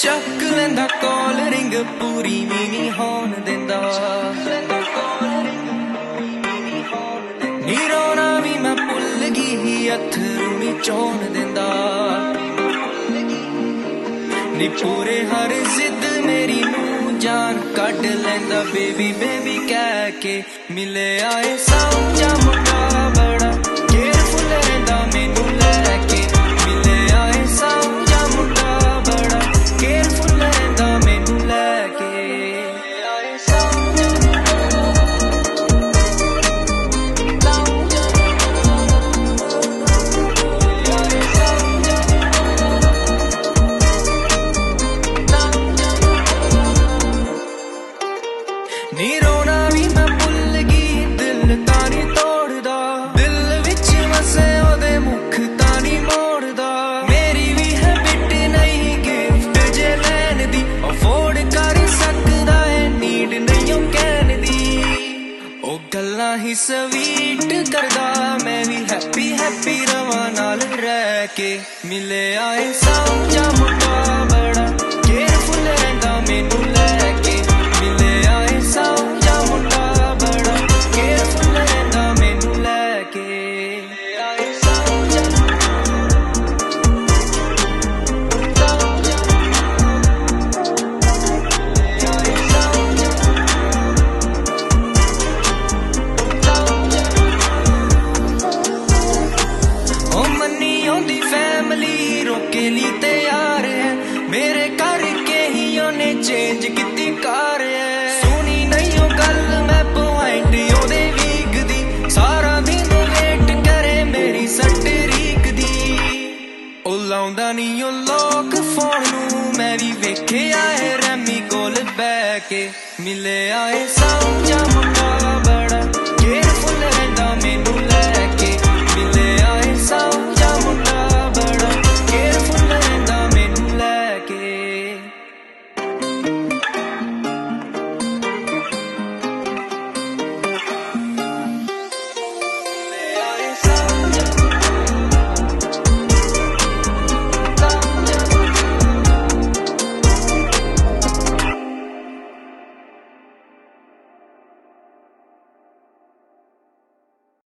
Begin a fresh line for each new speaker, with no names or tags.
ਚੱਕ ਲੈਂਦਾ ਕਾਲ ਰਿੰਗ ਪੂਰੀ ਵੀ ਨਹੀਂ ਹੋਣ ਦਿੰਦਾ ਨੀ ਰੋਣਾ ਵੀ ਮੈਂ ਭੁੱਲ ਗਈ ਅੱਥਰੂ ਨੀ ਚੋਣ ਦਿੰਦਾ ਨੀ ਪੂਰੇ ਹਰ ਜ਼ਿੱਦ ਮੇਰੀ ਨੂੰ ਜਾਨ ਕੱਢ ਲੈਂਦਾ ਬੇਬੀ ਬੇਬੀ ਕਹਿ ਕੇ ਮਿਲੇ ਆਏ ਸਮਝਾ ਮੁੰਡਾ ਬੜਾ ਕੇਅਰਫੁਲ ਰਹਿੰਦਾ ਮੈਨੂੰ ਲੈ ਕੇ ਮਿਲੇ ਆਏ ਸਮਝਾ ਮੁੰਡਾ ਬੜਾ ਕੇਅਰਫੁਲ ਰਹਿੰਦਾ ਮੈਨੂੰ ਲੈ ਕੇ ਨੀ ਰੋਣਾ ਵੀ ਮੈਂ ਭੁੱਲ ਗਈ ਦਿਲ ਤਾਂ ਨੀ ਤੋੜਦਾ ਦਿਲ ਵਿੱਚ ਵਸੇ ਉਹਦੇ ਮੁਖ ਤਾਂ ਨੀ ਮੋੜਦਾ ਮੇਰੀ ਵੀ ਹੈਬਿਟ ਨਹੀਂ ਗਿਫਟ ਜੇ ਲੈਣ ਦੀ ਅਫੋਰਡ ਕਰ ਸਕਦਾ ਹੈ ਨੀਡ ਨਹੀਂ ਉਹ ਕਹਿਣ ਦੀ ਉਹ ਗੱਲਾਂ ਹੀ ਸਵੀਟ ਕਰਦਾ ਮੈਂ ਵੀ ਹੈਪੀ ਹੈਪੀ ਰਵਾਂ ਨਾਲ ਰਹਿ ਕੇ ਮਿਲੇ ਆਏ ਸਮਝਾ ਮੁੰਡਾ ਬੜਾ ਕੇਅਰਫੁਲ ਰਹਿੰਦਾ ਮੈਨੂੰ ਲੈ ਕੇ ਮਿਲੇ ਆਏ ਸਮਝਾ ਮੁੰਡਾ ਬੜਾ ਕੇਅਰਫੁਲ ਰਹਿੰਦਾ ਮੈਨੂੰ ਲੈ ਕੇ ਆਏ ਸਮਝਾ ਉਹ ਮੰਨੀ ਆਉਂਦੀ ਫੈਮਿਲੀ ਰੋਕੇ ਲਈ ਤਿਆਰ ਹੈ ਮੇਰੇ ਕਰਕੇ ਹੀ ਉਹਨੇ ਚੇਂਜ ਕੀਤੀ ਕਾਰ ਹੈ ਸੁਣੀ ਨਹੀਂ ਉਹ ਗੱਲ ਮੈਂ ਪੁਆਇੰਟ ਉਹਦੇ ਵੀਕ ਦੀ ਸਾਰਾ ਦਿਨ ਵੇਟ ਕਰੇ ਮੇਰੀ ਸਟਰੀਕ ਦੀ ਉਹ ਲਾਉਂਦਾ ਨਹੀਂ ਉਹ ਲੋਕ ਫੋਨ ਨੂੰ ਮੈਂ ਵੀ ਵੇਖਿਆ ਹੈ ਰੈਮੀ ਕੋਲ ਬਹਿ ਕੇ ਮਿਲੇ ਆਏ ਸਮਝਾ